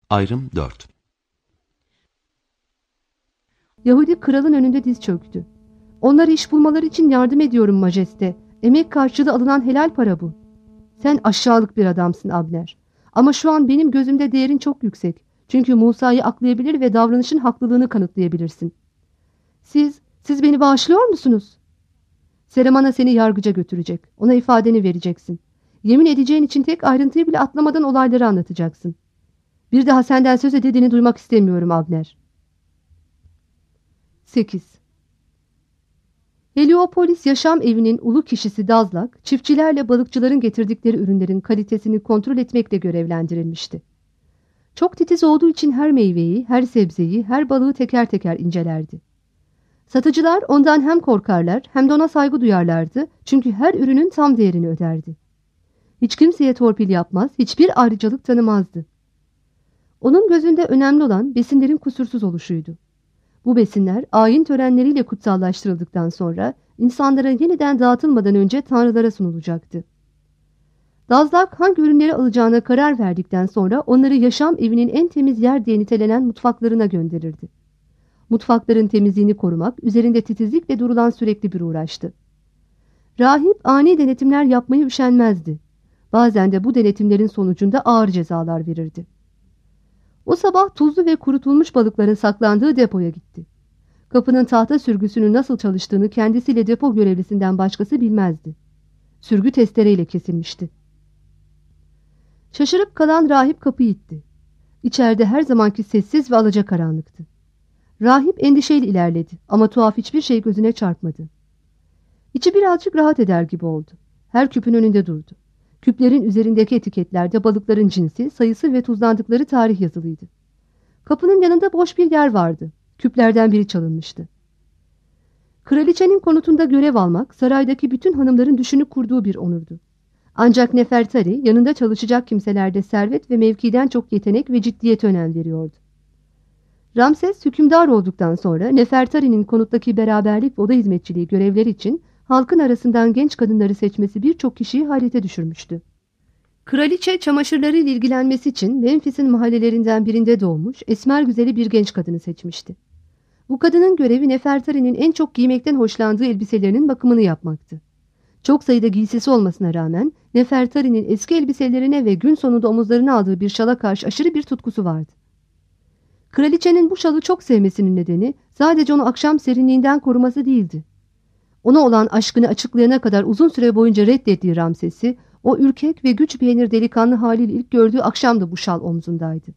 Ayrım 4. Yahudi kralın önünde diz çöktü. Onlara iş bulmaları için yardım ediyorum majeste. Emek karşılığı alınan helal para bu. Sen aşağılık bir adamsın Abner. Ama şu an benim gözümde değerin çok yüksek. Çünkü Musa'yı aklayabilir ve davranışın haklılığını kanıtlayabilirsin. Siz beni bağışlıyor musunuz? Selaman'a seni yargıca götürecek. Ona ifadeni vereceksin. Yemin edeceğin için tek ayrıntıyı bile atlamadan olayları anlatacaksın. Bir daha senden söz edildiğini duymak istemiyorum Abner. 8. Heliopolis yaşam evinin ulu kişisi Dazlak, çiftçilerle balıkçıların getirdikleri ürünlerin kalitesini kontrol etmekle görevlendirilmişti. Çok titiz olduğu için her meyveyi, her sebzeyi, her balığı teker teker incelerdi. Satıcılar ondan hem korkarlar hem de ona saygı duyarlardı çünkü her ürünün tam değerini öderdi. Hiç kimseye torpil yapmaz, hiçbir ayrıcalık tanımazdı. Onun gözünde önemli olan besinlerin kusursuz oluşuydu. Bu besinler ayin törenleriyle kutsallaştırıldıktan sonra insanlara yeniden dağıtılmadan önce tanrılara sunulacaktı. Dazlak hangi ürünleri alacağına karar verdikten sonra onları yaşam evinin en temiz yer diye nitelenen mutfaklarına gönderirdi. Mutfakların temizliğini korumak üzerinde titizlikle durulan sürekli bir uğraştı. Rahip ani denetimler yapmayı üşenmezdi. Bazen de bu denetimlerin sonucunda ağır cezalar verirdi. O sabah tuzlu ve kurutulmuş balıkların saklandığı depoya gitti. Kapının tahta sürgüsünün nasıl çalıştığını kendisiyle depo görevlisinden başkası bilmezdi. Sürgü testereyle kesilmişti. Şaşırıp kalan rahip kapıyı itti. İçeride her zamanki sessiz ve alacakaranlıktı. Rahip endişeyle ilerledi ama tuhaf hiçbir şey gözüne çarpmadı. İçi birazcık rahat eder gibi oldu. Her küpün önünde durdu. Küplerin üzerindeki etiketlerde balıkların cinsi, sayısı ve tuzlandıkları tarih yazılıydı. Kapının yanında boş bir yer vardı. Küplerden biri çalınmıştı. Kraliçenin konutunda görev almak, saraydaki bütün hanımların düşünüp kurduğu bir onurdu. Ancak Nefertari, yanında çalışacak kimselerde servet ve mevkiden çok yetenek ve ciddiyete önem veriyordu. Ramses hükümdar olduktan sonra Nefertari'nin konuttaki beraberlik ve oda hizmetçiliği görevleri için halkın arasından genç kadınları seçmesi birçok kişiyi hayrete düşürmüştü. Kraliçe çamaşırlarıyla ilgilenmesi için Memphis'in mahallelerinden birinde doğmuş, esmer güzeli bir genç kadını seçmişti. Bu kadının görevi Nefertari'nin en çok giymekten hoşlandığı elbiselerinin bakımını yapmaktı. Çok sayıda giysisi olmasına rağmen Nefertari'nin eski elbiselerine ve gün sonunda omuzlarına aldığı bir şala karşı aşırı bir tutkusu vardı. Kraliçenin bu şalı çok sevmesinin nedeni sadece onu akşam serinliğinden koruması değildi. Ona olan aşkını açıklayana kadar uzun süre boyunca reddettiği Ramses'i, o ürkek ve güç beğenir delikanlı haliyle ilk gördüğü akşam da bu şal omzundaydı.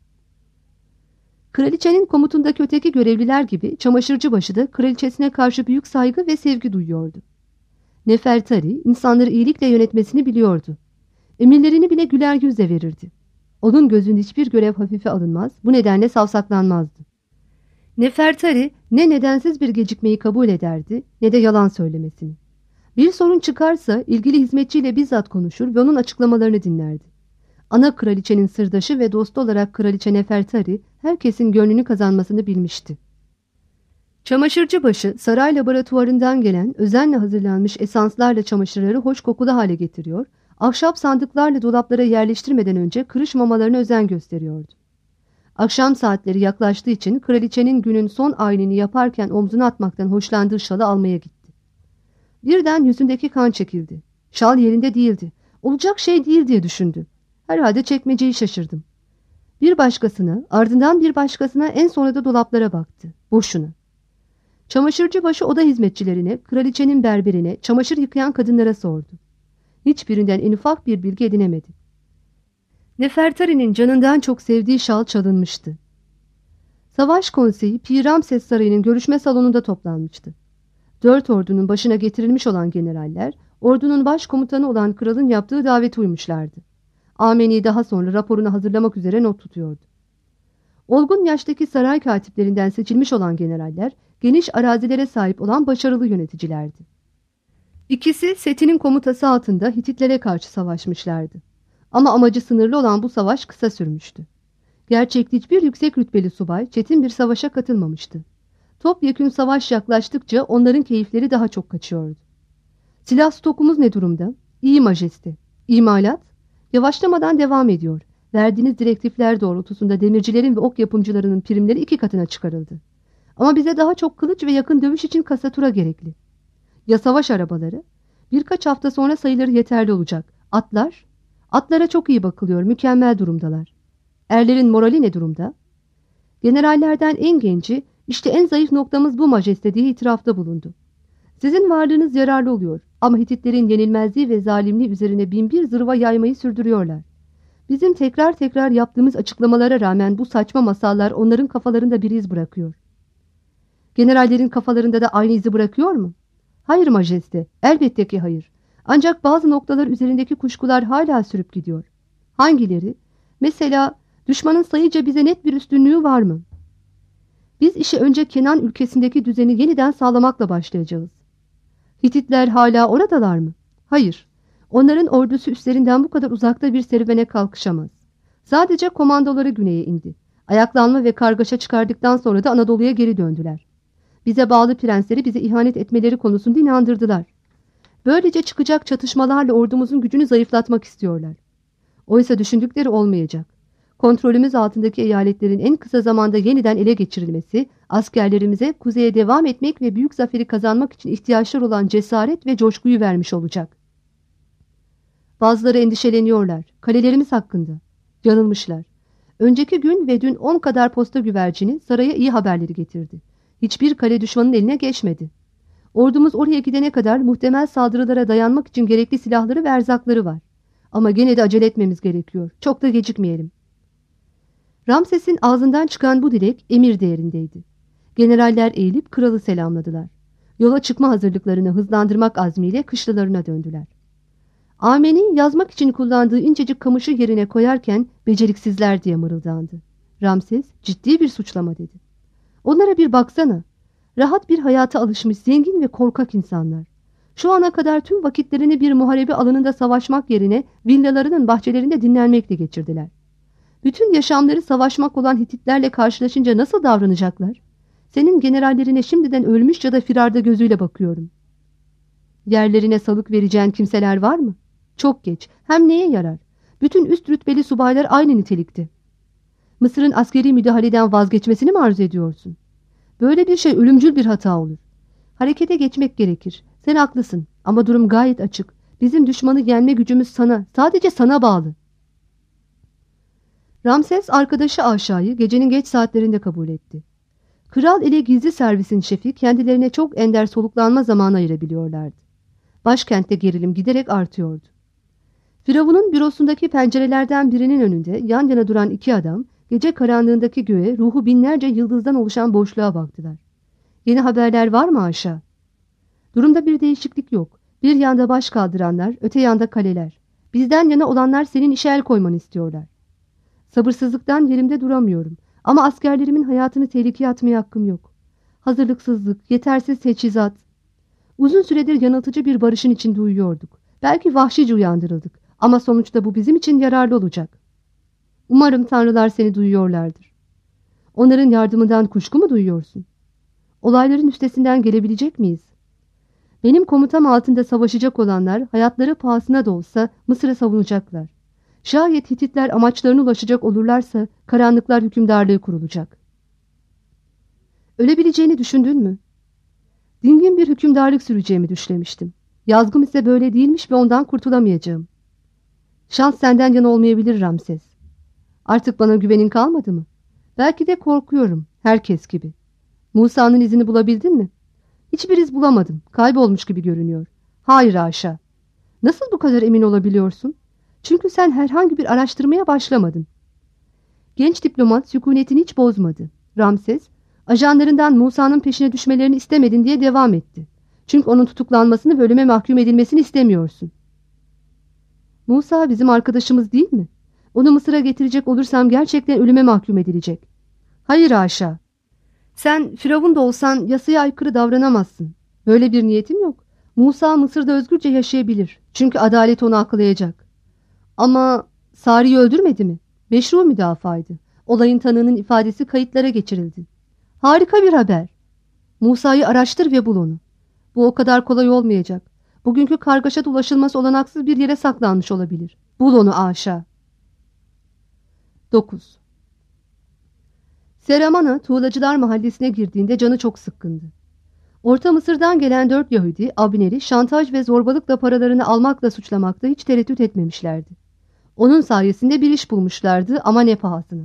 Kraliçenin komutundaki öteki görevliler gibi çamaşırcıbaşı da kraliçesine karşı büyük saygı ve sevgi duyuyordu. Nefertari insanları iyilikle yönetmesini biliyordu. Emirlerini bile güler yüzle verirdi. Onun gözünde hiçbir görev hafife alınmaz, bu nedenle savsaklanmazdı. Nefertari ne nedensiz bir gecikmeyi kabul ederdi ne de yalan söylemesini. Bir sorun çıkarsa ilgili hizmetçiyle bizzat konuşur ve onun açıklamalarını dinlerdi. Ana kraliçenin sırdaşı ve dostu olarak kraliçe Nefertari herkesin gönlünü kazanmasını bilmişti. Çamaşırcıbaşı saray laboratuvarından gelen özenle hazırlanmış esanslarla çamaşırları hoş kokulu hale getiriyor, ahşap sandıklarla dolaplara yerleştirmeden önce kırışmamalarına özen gösteriyordu. Akşam saatleri yaklaştığı için kraliçenin günün son ayinini yaparken omzuna atmaktan hoşlandığı şalı almaya gitti. Birden yüzündeki kan çekildi. Şal yerinde değildi. Olacak şey değil diye düşündü. Herhalde çekmeceyi şaşırdım. Bir başkasına, ardından bir başkasına, en sonra da dolaplara baktı. Boşuna. Çamaşırcıbaşı oda hizmetçilerine, kraliçenin berberine, çamaşır yıkayan kadınlara sordu. Hiçbirinden en ufak bir bilgi edinemedi. Nefertari'nin canından çok sevdiği şal çalınmıştı. Savaş konseyi Pi Ramses Sarayı'nın görüşme salonunda toplanmıştı. 4 ordunun başına getirilmiş olan generaller, ordunun başkomutanı olan kralın yaptığı davete uymuşlardı. Ameni daha sonra raporunu hazırlamak üzere not tutuyordu. Olgun yaştaki saray katiplerinden seçilmiş olan generaller, geniş arazilere sahip olan başarılı yöneticilerdi. İkisi Seti'nin komutası altında Hititlere karşı savaşmışlardı. Ama amacı sınırlı olan bu savaş kısa sürmüştü. Gerçekte hiçbir yüksek rütbeli subay çetin bir savaşa katılmamıştı. Topyekün savaş yaklaştıkça onların keyifleri daha çok kaçıyordu. Silah stokumuz ne durumda? İyi majeste. İmalat? Yavaşlamadan devam ediyor. Verdiğiniz direktifler doğrultusunda demircilerin ve ok yapımcılarının primleri 2 katına çıkarıldı. Ama bize daha çok kılıç ve yakın dövüş için kasatura gerekli. Ya savaş arabaları? Birkaç hafta sonra sayıları yeterli olacak. Atlar? Atlara çok iyi bakılıyor, mükemmel durumdalar. Erlerin morali ne durumda? Generallerden en genci, işte en zayıf noktamız bu majeste diye itirafta bulundu. Sizin varlığınız yararlı oluyor ama Hititlerin yenilmezliği ve zalimliği üzerine binbir zırva yaymayı sürdürüyorlar. Bizim tekrar tekrar yaptığımız açıklamalara rağmen bu saçma masallar onların kafalarında bir iz bırakıyor. Generallerin kafalarında da aynı izi bırakıyor mu? Hayır majeste, elbette ki hayır. Ancak bazı noktalar üzerindeki kuşkular hala sürüp gidiyor. Hangileri? Mesela düşmanın sayıca bize net bir üstünlüğü var mı? Biz işe önce Kenan ülkesindeki düzeni yeniden sağlamakla başlayacağız. Hititler hala oradalar mı? Hayır. Onların ordusu üstlerinden bu kadar uzakta bir serüvene kalkışamaz. Sadece komandoları güneye indi. Ayaklanma ve kargaşa çıkardıktan sonra da Anadolu'ya geri döndüler. Bize bağlı prensleri bize ihanet etmeleri konusunda inandırdılar. Böylece çıkacak çatışmalarla ordumuzun gücünü zayıflatmak istiyorlar. Oysa düşündükleri olmayacak. Kontrolümüz altındaki eyaletlerin en kısa zamanda yeniden ele geçirilmesi, askerlerimize kuzeye devam etmek ve büyük zaferi kazanmak için ihtiyaçlar olan cesaret ve coşkuyu vermiş olacak. Bazıları endişeleniyorlar. Kalelerimiz hakkında. Yanılmışlar. Önceki gün ve dün 10 kadar posta güvercini saraya iyi haberleri getirdi. Hiçbir kale düşmanın eline geçmedi. Ordumuz oraya gidene kadar muhtemel saldırılara dayanmak için gerekli silahları ve erzakları var. Ama gene de acele etmemiz gerekiyor. Çok da gecikmeyelim. Ramses'in ağzından çıkan bu dilek emir değerindeydi. Generaller eğilip kralı selamladılar. Yola çıkma hazırlıklarını hızlandırmak azmiyle kışlalarına döndüler. Amen'i yazmak için kullandığı incecik kamışı yerine koyarken beceriksizler diye mırıldandı. Ramses ciddi bir suçlama dedi. Onlara bir baksana. Rahat bir hayata alışmış zengin ve korkak insanlar. Şu ana kadar tüm vakitlerini bir muharebe alanında savaşmak yerine villalarının bahçelerinde dinlenmekle geçirdiler. Bütün yaşamları savaşmak olan Hititlerle karşılaşınca nasıl davranacaklar? Senin generallerine şimdiden ölmüş ya da firarda gözüyle bakıyorum. Yerlerine salık vereceğin kimseler var mı? Çok geç. Hem neye yarar? Bütün üst rütbeli subaylar aynı nitelikte. Mısır'ın askeri müdahaleden vazgeçmesini mi arzu ediyorsun? Böyle bir şey ölümcül bir hata olur. Harekete geçmek gerekir. Sen haklısın ama durum gayet açık. Bizim düşmanı yenme gücümüz sana, sadece sana bağlı. Ramses arkadaşı Aşa'yı gecenin geç saatlerinde kabul etti. Kral ile gizli servisin şefi kendilerine çok ender soluklanma zamanı ayırabiliyorlardı. Başkentte gerilim giderek artıyordu. Firavun'un bürosundaki pencerelerden birinin önünde yan yana duran 2 adam gece karanlığındaki göğe ruhu binlerce yıldızdan oluşan boşluğa baktılar. Yeni haberler var mı Aşa? Durumda bir değişiklik yok. Bir yanda baş kaldıranlar, öte yanda kaleler. Bizden yana olanlar senin işe el koymanı istiyorlar. Sabırsızlıktan yerimde duramıyorum. Ama askerlerimin hayatını tehlikeye atmaya hakkım yok. Hazırlıksızlık, yetersiz teçhizat. Uzun süredir yanıltıcı bir barışın içinde uyuyorduk. Belki vahşice uyandırıldık. Ama sonuçta bu bizim için yararlı olacak. Umarım tanrılar seni duyuyorlardır. Onların yardımından kuşku mu duyuyorsun? Olayların üstesinden gelebilecek miyiz? Benim komutam altında savaşacak olanlar hayatları pahasına da olsa Mısır'ı savunacaklar. Şayet Hititler amaçlarına ulaşacak olurlarsa karanlıklar hükümdarlığı kurulacak. Ölebileceğini düşündün mü? Dingin bir hükümdarlık süreceğimi düşlemiştim. Yazgım ise böyle değilmiş ve ondan kurtulamayacağım. Şans senden yana olmayabilir Ramses. Artık bana güvenin kalmadı mı? Belki de korkuyorum, herkes gibi. Musa'nın izini bulabildin mi? Hiçbir iz bulamadım, kaybolmuş gibi görünüyor. Hayır Aşa. Nasıl bu kadar emin olabiliyorsun? Çünkü sen herhangi bir araştırmaya başlamadın. Genç diplomat sükunetini hiç bozmadı. Ramses, ajanlarından Musa'nın peşine düşmelerini istemedin diye devam etti. Çünkü onun tutuklanmasını ve ölüme mahkum edilmesini istemiyorsun. Musa bizim arkadaşımız değil mi? Onu Mısır'a getirecek olursam gerçekten ölüme mahkum edilecek. Hayır Aşa. Sen Firavun da olsan yasaya aykırı davranamazsın. Böyle bir niyetim yok. Musa Mısır'da özgürce yaşayabilir. Çünkü adalet onu aklayacak. Ama Sari'yi öldürmedi mi? Meşru müdafaydı. Olayın tanığının ifadesi kayıtlara geçirildi. Harika bir haber. Musa'yı araştır ve bul onu. Bu o kadar kolay olmayacak. Bugünkü kargaşa ulaşılması olanaksız bir yere saklanmış olabilir. Bul onu Aşa. 9. Seramana Tuğlacılar Mahallesi'ne girdiğinde canı çok sıkkındı. Orta Mısır'dan gelen 4 Yahudi, Abner'i şantaj ve zorbalıkla paralarını almakla suçlamakta hiç tereddüt etmemişlerdi. Onun sayesinde bir iş bulmuşlardı ama ne pahasına.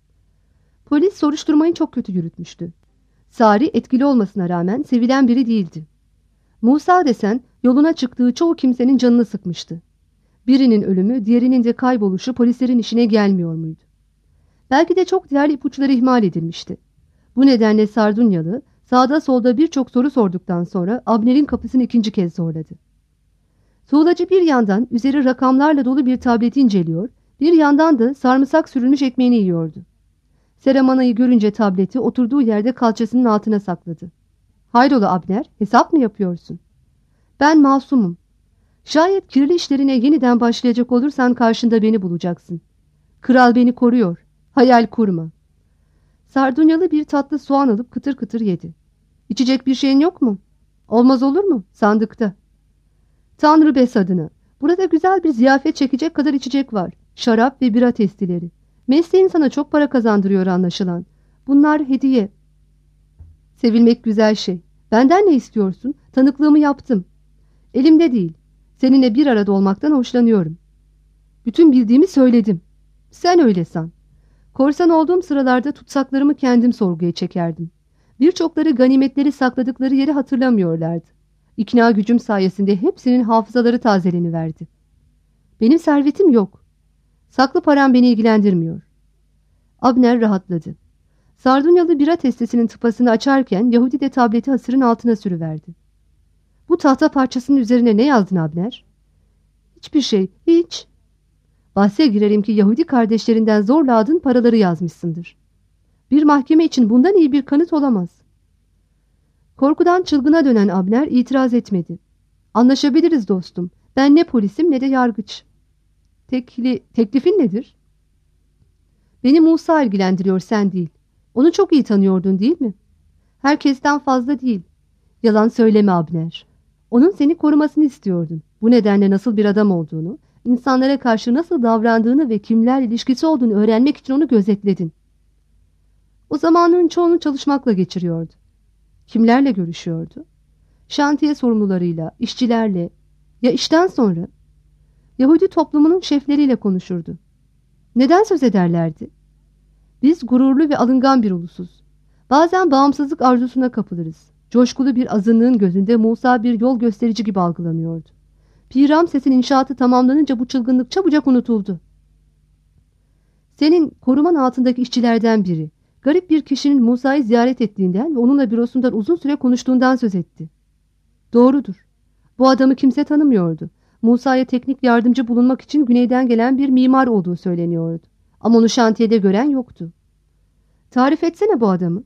Polis soruşturmayı çok kötü yürütmüştü. Sari etkili olmasına rağmen sevilen biri değildi. Musa desen yoluna çıktığı çoğu kimsenin canını sıkmıştı. Birinin ölümü, diğerinin de kayboluşu polislerin işine gelmiyor muydu? Belki de çok değerli ipuçları ihmal edilmişti. Bu nedenle Sardunyalı sağda solda birçok soru sorduktan sonra Abner'in kapısını ikinci kez zorladı. Tuğlacı bir yandan üzeri rakamlarla dolu bir tableti inceliyor, bir yandan da sarımsak sürülmüş ekmeğini yiyordu. Seramana'yı görünce tableti oturduğu yerde kalçasının altına sakladı. "Hayrola Abner, hesap mı yapıyorsun?" "Ben masumum. Şayet kirli işlerine yeniden başlayacak olursan karşında beni bulacaksın. Kral beni koruyor. Hayal kurma." Sardunyalı bir tatlı soğan alıp kıtır kıtır yedi. "İçecek bir şeyin yok mu?" "Olmaz olur mu? Sandıkta." "Tanrı besadına. Burada güzel bir ziyafet çekecek kadar içecek var. Şarap ve bira testileri. Mesleğin sana çok para kazandırıyor anlaşılan. Bunlar hediye." "Sevilmek güzel şey. Benden ne istiyorsun? Tanıklığımı yaptım." "Elimde değil. Seninle bir arada olmaktan hoşlanıyorum." "Bütün bildiğimi söyledim." "Sen öyle san. Korsan olduğum sıralarda tutsaklarımı kendim sorguya çekerdim. Birçokları ganimetleri sakladıkları yeri hatırlamıyorlardı. İkna gücüm sayesinde hepsinin hafızaları tazeleniverdi. Benim servetim yok. Saklı param beni ilgilendirmiyor." Abner rahatladı. Sardunyalı bira testesinin tıpasını açarken Yahudi de tableti hasırın altına sürüverdi. "Bu tahta parçasının üzerine ne yazdın Abner?" "Hiçbir şey, hiç." "Bahse girerim ki Yahudi kardeşlerinden zorla aldığın paraları yazmışsındır. Bir mahkeme için bundan iyi bir kanıt olamaz." Korkudan çılgına dönen Abner itiraz etmedi. "Anlaşabiliriz dostum. Ben ne polisim ne de yargıç." Teklifin nedir?" "Beni Musa ilgilendiriyor, sen değil. Onu çok iyi tanıyordun değil mi?" "Herkesten fazla değil." "Yalan söyleme Abner. Onun seni korumasını istiyordun. Bu nedenle nasıl bir adam olduğunu, insanlara karşı nasıl davrandığını ve kimlerle ilişkisi olduğunu öğrenmek için onu gözetledin." "O zamanın çoğunu çalışmakla geçiriyordu." "Kimlerle görüşüyordu?" "Şantiye sorumlularıyla, işçilerle. Ya işten sonra?" "Yahudi toplumunun şefleriyle konuşurdu." "Neden söz ederlerdi?" "Biz gururlu ve alıngan bir ulusuz. Bazen bağımsızlık arzusuna kapılırız." Coşkulu bir azınlığın gözünde Musa bir yol gösterici gibi algılanıyordu. Pi Ramses'in inşaatı tamamlanınca bu çılgınlık çabucak unutuldu. "Senin koruman altındaki işçilerden biri, garip bir kişinin Musa'yı ziyaret ettiğinden ve onunla bürosundan uzun süre konuştuğundan söz etti." "Doğrudur. Bu adamı kimse tanımıyordu. Musa'ya teknik yardımcı bulunmak için güneyden gelen bir mimar olduğu söyleniyordu. Ama onu şantiyede gören yoktu." "Tarif etsene bu adamı."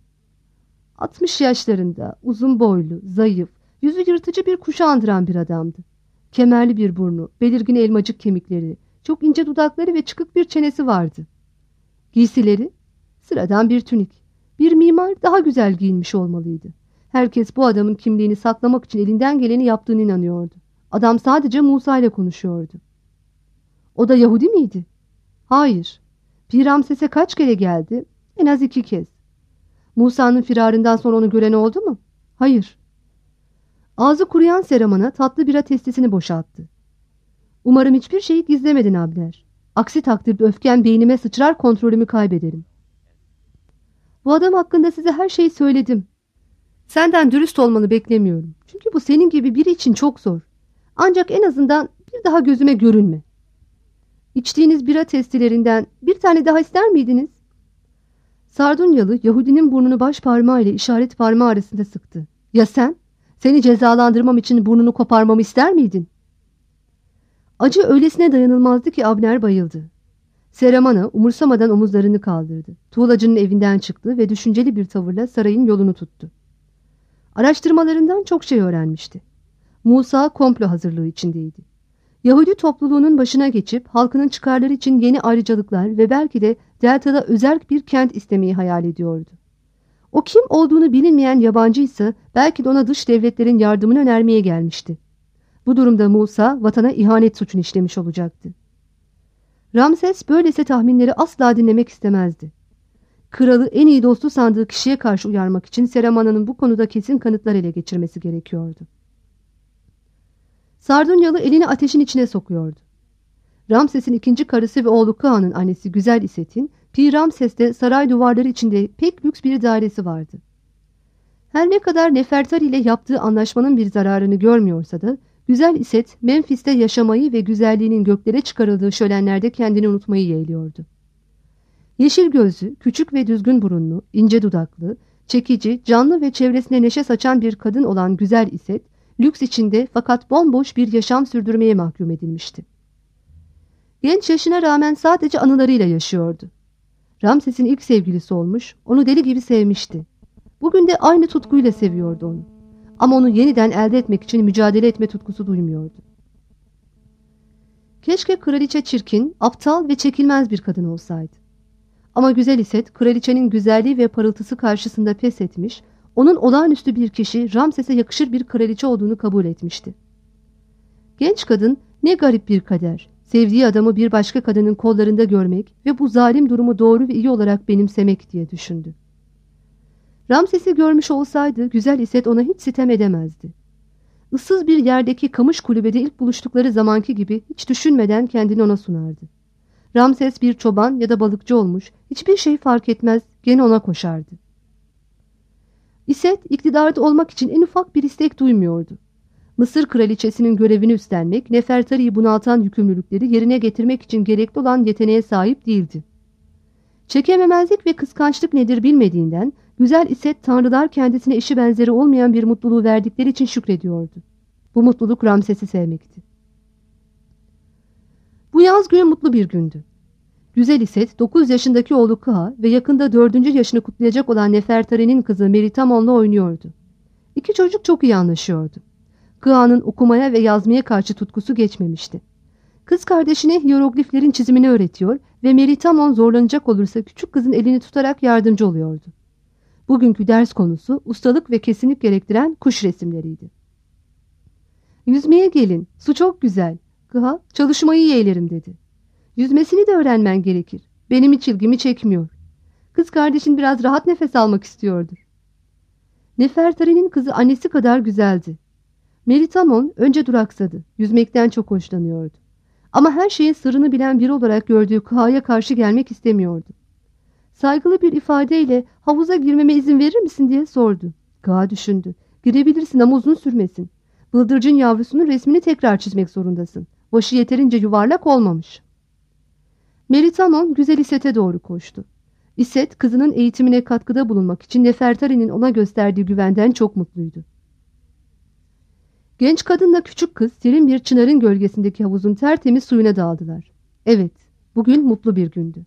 60 yaşlarında, uzun boylu, zayıf, yüzü yırtıcı bir kuşu andıran bir adamdı. Kemerli bir burnu, belirgin elmacık kemikleri, çok ince dudakları ve çıkık bir çenesi vardı. Giysileri? Sıradan bir tünik. Bir mimar daha güzel giyinmiş olmalıydı. Herkes bu adamın kimliğini saklamak için elinden geleni yaptığını inanıyordu. Adam sadece Musa ile konuşuyordu. "O da Yahudi miydi?" "Hayır. Pi Ramses'e kaç kere geldi?" "En az 2 kez." "Musa'nın firarından sonra onu gören oldu mu?" "Hayır." Ağzı kuruyan Seraman'a tatlı bira testesini boşalttı. "Umarım hiçbir şeyi gizlemedin Abner. Aksi takdirde öfken beynime sıçrar, kontrolümü kaybederim." "Bu adam hakkında size her şeyi söyledim. Senden dürüst olmanı beklemiyorum. Çünkü bu senin gibi biri için çok zor. Ancak en azından bir daha gözüme görünme." "İçtiğiniz bira testilerinden bir tane daha ister miydiniz?" Sardunyalı Yahudinin burnunu baş parmağı ile işaret parmağı arasında sıktı. "Ya sen? Seni cezalandırmam için burnunu koparmamı ister miydin?" Acı öylesine dayanılmazdı ki Abner bayıldı. Seramana umursamadan omuzlarını kaldırdı. Tuğlacının evinden çıktı ve düşünceli bir tavırla sarayın yolunu tuttu. Araştırmalarından çok şey öğrenmişti. Musa komplo hazırlığı içindeydi. Yahudi topluluğunun başına geçip halkının çıkarları için yeni ayrıcalıklar ve belki de Delta'da özerk bir kent istemeyi hayal ediyordu. O kim olduğunu bilinmeyen yabancıysa belki de ona dış devletlerin yardımını önermeye gelmişti. Bu durumda Musa vatana ihanet suçunu işlemiş olacaktı. Ramses böylesi tahminleri asla dinlemek istemezdi. Kralı en iyi dostu sandığı kişiye karşı uyarmak için Seramana'nın bu konuda kesin kanıtlar ele geçirmesi gerekiyordu. Sardunyalı elini ateşin içine sokuyordu. Ramses'in ikinci karısı ve oğlu Kağan'ın annesi Güzel İset'in Pi Ramses'te saray duvarları içinde pek lüks bir dairesi vardı. Her ne kadar Nefertari ile yaptığı anlaşmanın bir zararını görmüyorsa da Güzel İset Memphis'te yaşamayı ve güzelliğinin göklere çıkarıldığı şölenlerde kendini unutmayı yeğliyordu. Yeşil gözlü, küçük ve düzgün burunlu, ince dudaklı, çekici, canlı ve çevresine neşe saçan bir kadın olan Güzel İset, lüks içinde fakat bomboş bir yaşam sürdürmeye mahkum edilmişti. Genç yaşına rağmen sadece anılarıyla yaşıyordu. Ramses'in ilk sevgilisi olmuş, onu deli gibi sevmişti. Bugün de aynı tutkuyla seviyordu onu. Ama onu yeniden elde etmek için mücadele etme tutkusu duymuyordu. Keşke kraliçe çirkin, aptal ve çekilmez bir kadın olsaydı. Ama Güzel İset, kraliçenin güzelliği ve parıltısı karşısında pes etmiş, onun olağanüstü bir kişi, Ramses'e yakışır bir kraliçe olduğunu kabul etmişti. Genç kadın, ne garip bir kader, sevdiği adamı bir başka kadının kollarında görmek ve bu zalim durumu doğru ve iyi olarak benimsemek diye düşündü. Ramses'i görmüş olsaydı Güzel İset ona hiç sitem edemezdi. Issız bir yerdeki kamış kulübede ilk buluştukları zamanki gibi hiç düşünmeden kendini ona sunardı. Ramses bir çoban ya da balıkçı olmuş, hiçbir şey fark etmez, gene ona koşardı. İset, iktidarda olmak için en ufak bir istek duymuyordu. Mısır kraliçesinin görevini üstlenmek, Nefertari'yi bunaltan yükümlülükleri yerine getirmek için gerekli olan yeteneğe sahip değildi. Çekememezlik ve kıskançlık nedir bilmediğinden, Güzel İset tanrılar kendisine eşi benzeri olmayan bir mutluluğu verdikleri için şükrediyordu. Bu mutluluk Ramses'i sevmekti. Bu yaz günü mutlu bir gündü. Güzel İset 9 yaşındaki oğlu Kıha ve yakında 4. yaşını kutlayacak olan Nefertari'nin kızı Meritamon'la oynuyordu. İki çocuk çok iyi anlaşıyordu. Kıha'nın okumaya ve yazmaya karşı tutkusu geçmemişti. Kız kardeşine hierogliflerin çizimini öğretiyor ve Meritamon zorlanacak olursa küçük kızın elini tutarak yardımcı oluyordu. Bugünkü ders konusu ustalık ve kesinlik gerektiren kuş resimleriydi. "Yüzmeye gelin, su çok güzel." Kıha, "Çalışmayı yeğlerim." dedi. "Yüzmesini de öğrenmen gerekir. Benim hiç ilgimi çekmiyor. Kız kardeşin biraz rahat nefes almak istiyordur." Nefertari'nin kızı annesi kadar güzeldi. Meritamon önce duraksadı. Yüzmekten çok hoşlanıyordu. Ama her şeyin sırrını bilen biri olarak gördüğü Kıha'ya karşı gelmek istemiyordu. Saygılı bir ifadeyle "Havuza girmeme izin verir misin?" diye sordu. Kıha düşündü. "Girebilirsin ama uzun sürmesin. Bıldırcın yavrusunun resmini tekrar çizmek zorundasın. Başı yeterince yuvarlak olmamış." Meritamon Güzel İset'e doğru koştu. İset kızının eğitimine katkıda bulunmak için Nefertari'nin ona gösterdiği güvenden çok mutluydu. Genç kadınla küçük kız serin bir çınarın gölgesindeki havuzun tertemiz suyuna daldılar. Evet, bugün mutlu bir gündü.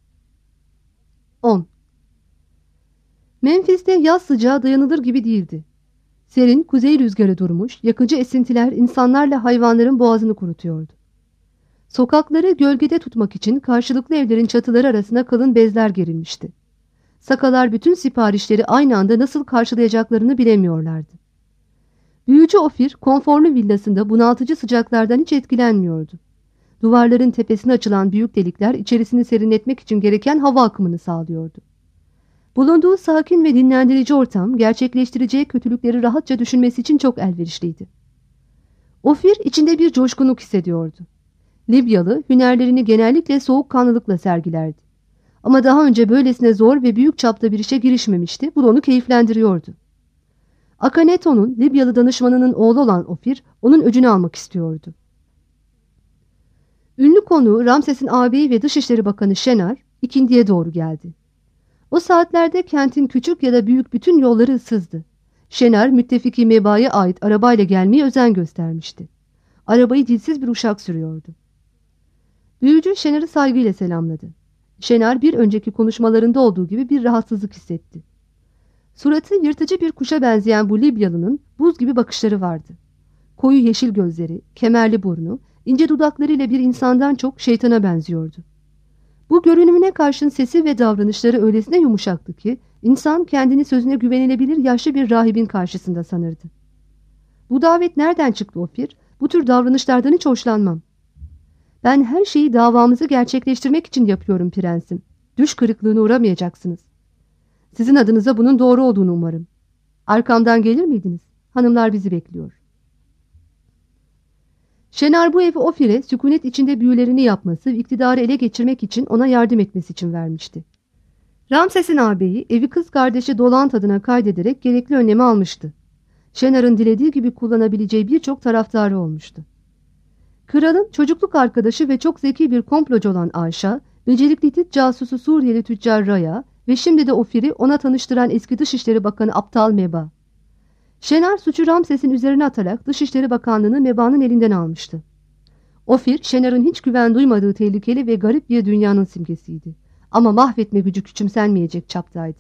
10. Memphis'te yaz sıcağı dayanılır gibi değildi. Serin kuzey rüzgarı durmuş, yakıcı esintiler insanlarla hayvanların boğazını kurutuyordu. Sokakları gölgede tutmak için karşılıklı evlerin çatıları arasına kalın bezler gerilmişti. Sakalar bütün siparişleri aynı anda nasıl karşılayacaklarını bilemiyorlardı. Büyücü Ofir, konforlu villasında bunaltıcı sıcaklardan hiç etkilenmiyordu. Duvarların tepesine açılan büyük delikler içerisini serinletmek için gereken hava akımını sağlıyordu. Bulunduğu sakin ve dinlendirici ortam, gerçekleştireceği kötülükleri rahatça düşünmesi için çok elverişliydi. Ofir içinde bir coşkunluk hissediyordu. Libyalı, hünerlerini genellikle soğukkanlılıkla sergilerdi. Ama daha önce böylesine zor ve büyük çapta bir işe girişmemişti, bu da onu keyiflendiriyordu. Akaneto'nun, Libyalı danışmanının oğlu olan Ofir, onun öcünü almak istiyordu. Ünlü konuğu Ramses'in ağabeyi ve Dışişleri Bakanı Şenar, ikindiye doğru geldi. O saatlerde kentin küçük ya da büyük bütün yolları ıssızdı. Şenar, müttefiki Meba'ya ait arabayla gelmeye özen göstermişti. Arabayı dilsiz bir uşak sürüyordu. Büyücü Şenar'ı saygıyla selamladı. Şenar bir önceki konuşmalarında olduğu gibi bir rahatsızlık hissetti. Suratı yırtıcı bir kuşa benzeyen bu Libyalı'nın buz gibi bakışları vardı. Koyu yeşil gözleri, kemerli burnu, ince dudaklarıyla bir insandan çok şeytana benziyordu. Bu görünümüne karşın sesi ve davranışları öylesine yumuşaktı ki insan kendini sözüne güvenilebilir yaşlı bir rahibin karşısında sanırdı. "Bu davet nereden çıktı Ofir? Bu tür davranışlardan hiç hoşlanmam." Ben her şeyi davamızı gerçekleştirmek için yapıyorum prensim. Düş kırıklığına uğramayacaksınız. Sizin adınıza bunun doğru olduğunu umarım. Arkamdan gelir miydiniz? Hanımlar bizi bekliyor. Şenar bu evi Ofir'e sükunet içinde büyülerini yapması ve iktidarı ele geçirmek için ona yardım etmesi için vermişti. Ramses'in ağabeyi evi kız kardeşi Dolant adına kaydederek gerekli önlemi almıştı. Şenar'ın dilediği gibi kullanabileceği birçok taraftarı olmuştu. Kralın çocukluk arkadaşı ve çok zeki bir komplocu olan Ayşa, becerikli Tit casusu Suriyeli tüccar Raya ve şimdi de Ofir'i ona tanıştıran eski Dışişleri Bakanı Aptal Meba. Şenar suçu Ramses'in üzerine atarak Dışişleri Bakanlığı'nı Meba'nın elinden almıştı. Ofir, Şenar'ın hiç güven duymadığı tehlikeli ve garip bir dünyanın simgesiydi. Ama mahvetme gücü küçümsenmeyecek çaptaydı.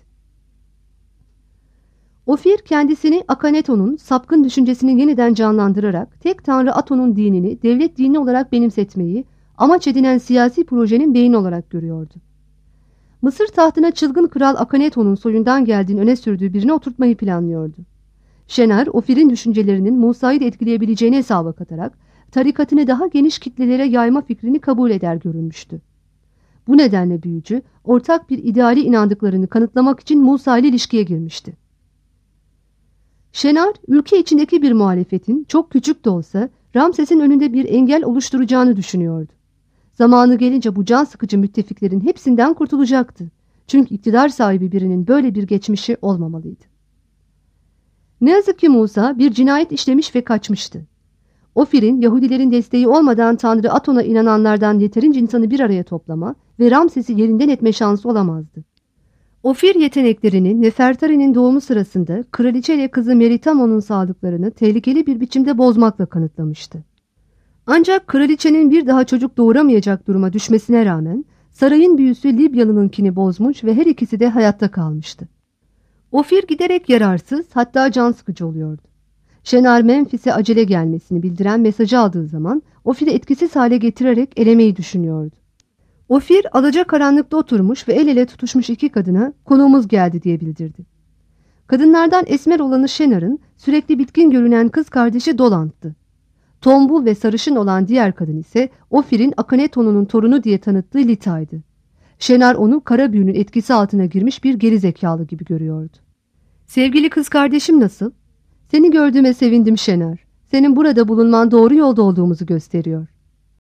Ofir kendisini Akhenaton'un sapkın düşüncesini yeniden canlandırarak tek tanrı Aton'un dinini devlet dini olarak benimsetmeyi amaç edinen siyasi projenin beyni olarak görüyordu. Mısır tahtına çılgın kral Akhenaton'un soyundan geldiğini öne sürdüğü birine oturtmayı planlıyordu. Şenar, Ofir'in düşüncelerinin Musa'yı da etkileyebileceğini hesaba katarak tarikatını daha geniş kitlelere yayma fikrini kabul eder görünmüştü. Bu nedenle büyücü, ortak bir ideali inandıklarını kanıtlamak için Musa ile ilişkiye girmişti. Şenar, ülke içindeki bir muhalefetin çok küçük de olsa Ramses'in önünde bir engel oluşturacağını düşünüyordu. Zamanı gelince bu can sıkıcı müttefiklerin hepsinden kurtulacaktı. Çünkü iktidar sahibi birinin böyle bir geçmişi olmamalıydı. Ne yazık ki Musa bir cinayet işlemiş ve kaçmıştı. Ofir'in Yahudilerin desteği olmadan Tanrı Aton'a inananlardan yeterince insanı bir araya toplama ve Ramses'i yerinden etme şansı olamazdı. Ofir yeteneklerini Nefertari'nin doğumu sırasında kraliçe ile kızı Meritamon'un sağlıklarını tehlikeli bir biçimde bozmakla kanıtlamıştı. Ancak kraliçenin bir daha çocuk doğuramayacak duruma düşmesine rağmen sarayın büyüsü Libyalı'nınkini bozmuş ve her ikisi de hayatta kalmıştı. Ofir giderek yararsız, hatta can sıkıcı oluyordu. Şenar Memphis'e acele gelmesini bildiren mesajı aldığı zaman Ofir'i etkisiz hale getirerek elemeyi düşünüyordu. Ofir alacakaranlıkta oturmuş ve el ele tutuşmuş iki kadına konuğumuz geldi diye bildirdi. Kadınlardan esmer olanı Şenar'ın sürekli bitkin görünen kız kardeşi Dolant'tı. Tombul ve sarışın olan diğer kadın ise Ofir'in Akhenaton'un torunu diye tanıttığı Lita'ydı. Şenar onu kara büyünün etkisi altına girmiş bir gerizekalı gibi görüyordu. Sevgili kız kardeşim nasıl? Seni gördüğüme sevindim Şenar. Senin burada bulunman doğru yolda olduğumuzu gösteriyor.